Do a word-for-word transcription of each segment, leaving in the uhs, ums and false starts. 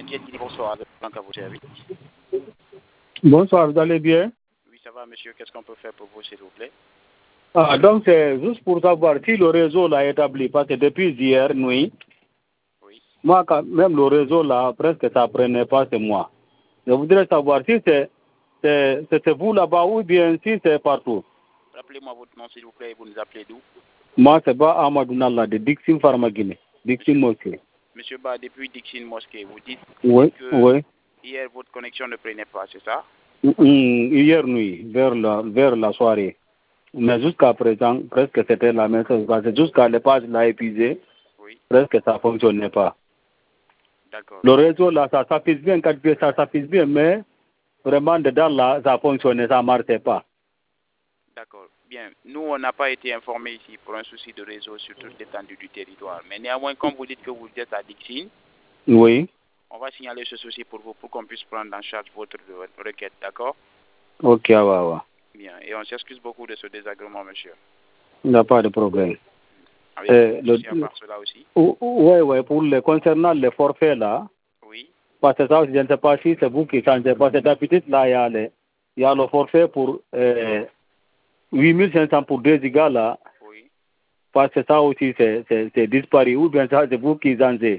M T N Guinée, bonsoir. Donc, à vous servir. Bonsoir, vous allez bien? Oui, ça va, monsieur. Qu'est-ce qu'on peut faire pour vous, s'il vous plaît? Ah, donc c'est juste pour savoir si le réseau l'a établi, parce que depuis hier nuit, Oui. moi, quand même le réseau là, presque ça prenait pas, c'est moi. Je voudrais savoir si c'est c'est vous là-bas ou bien si c'est partout. Rappelez-moi votre nom, s'il vous plaît, et vous nous appelez d'où? Moi, c'est Ba Amadou Nalla de Dixin Pharmaguinée, Dixin Mosquée. Monsieur Ba, depuis Dixin Mosquée, vous dites, Oui, que oui. hier votre connexion ne prenait pas, c'est ça? Mm, hier nuit, vers la, vers la soirée. Mais jusqu'à présent, presque c'était la même chose. Parce que jusqu'à l'épage l'a épuisé, Oui. presque ça ne fonctionnait pas. D'accord. Le réseau là, ça s'affiche bien, quatre P, ça s'affiche bien, mais vraiment dedans là, ça fonctionnait, ça ne marchait pas. D'accord. Bien. Nous, on n'a pas été informés ici pour un souci de réseau sur toute l'étendue du territoire. Mais néanmoins, comme vous dites que vous êtes à Dixine, Oui. on va signaler ce souci pour vous pour qu'on puisse prendre en charge votre requête, d'accord? Ok, ouais, ouais. Bien. Et on s'excuse beaucoup de ce désagrément, monsieur. Il n'y a pas de problème. Avez-vous Euh, des soucis à part cela aussi? Oui, oui, pour le, concernant les forfaits là, Oui. parce que ça, je ne sais pas si c'est vous qui changez, parce que d'habitude là, il y a, les, il y a le forfait pour euh, huit mille cinq cents pour deux gigas là, Oui. parce que ça aussi c'est disparu, ou bien ça c'est vous qui changez.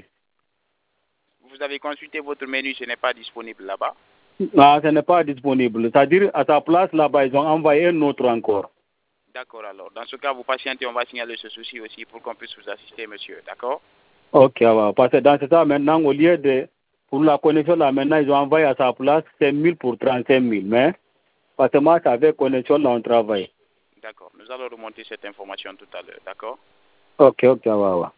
Vous avez consulté votre menu, ce n'est pas disponible là-bas? Ah, ce n'est pas disponible. C'est-à-dire, à sa place, là-bas, ils ont envoyé un autre encore. D'accord, alors. Dans ce cas, vous patientez, on va signaler ce souci aussi pour qu'on puisse vous assister, monsieur. D'accord? Ok, ouais. Parce que dans ce cas, maintenant, au lieu de... Pour la connexion, là, maintenant, ils ont envoyé à sa place cinq mille pour trente-cinq mille. Mais, parce que moi, avec connexion, là, on travaille. D'accord. Nous allons remonter cette information tout à l'heure. D'accord? Ok, ok, ouais, ouais.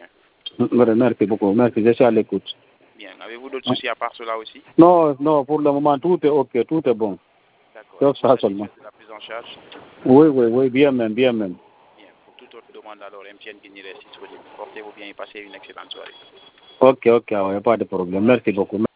Bien. Merci beaucoup. Merci, je suis à l'écoute. Bien. Avez-vous d'autres soucis à part cela aussi? Non, non, pour le moment, tout est ok, tout est bon. D'accord. C'est ça Vous seulement. satisfait de la prise en charge? Oui, oui, oui, bien même, bien même. Bien. Pour toute autre demande, alors, M T N Guinée reste disponible. Portez-vous bien et passez une excellente soirée. Ok, ok, ouais, pas de problème. Merci beaucoup.